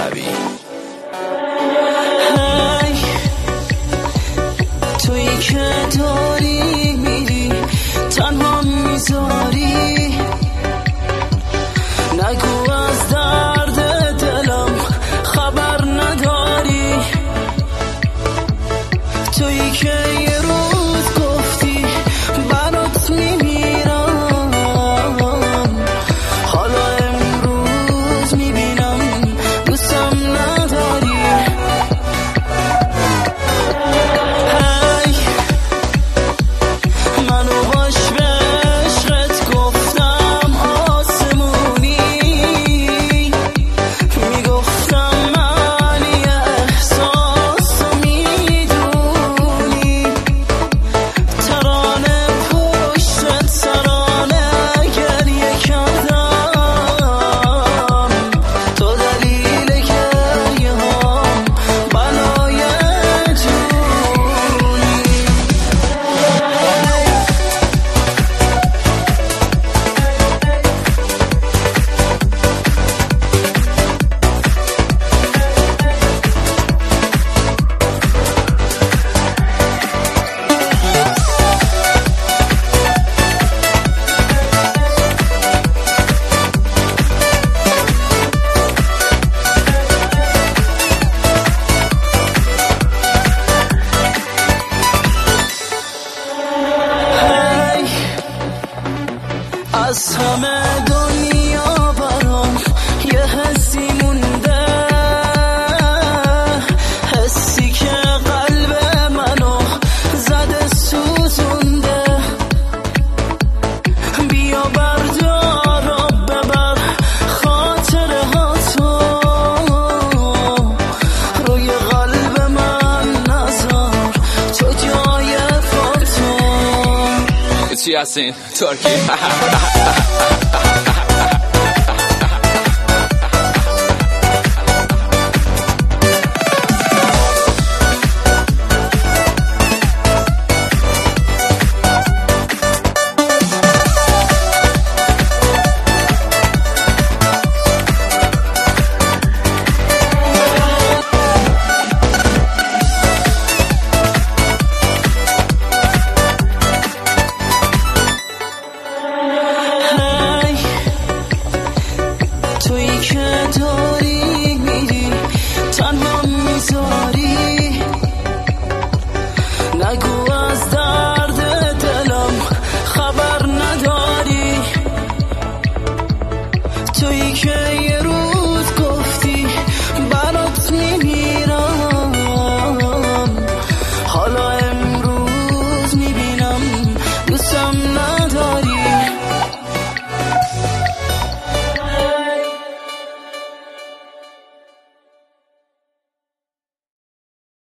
شبی. تویی که داری میری تنها میذاری، نگو از درد دلم خبر نداری. تویی که یه روز گفتی برات میمیرم، حالا امروز میبینم دوستم نداری. منو باش به عشقت گفتم آسمونی، میگفتم من یه احساس رو میدونی، ترانه پشت ترانه گریه کردم، تو دلیل گریه هم بلای جونی. از همه دنیا برام یه حسی مونده، حسی که قلب منو زده سوزونده. بیا بردار و ببر خاطره ها تو، روی قلب من نذار تو جای فاتو. چی هستین؟ ترکی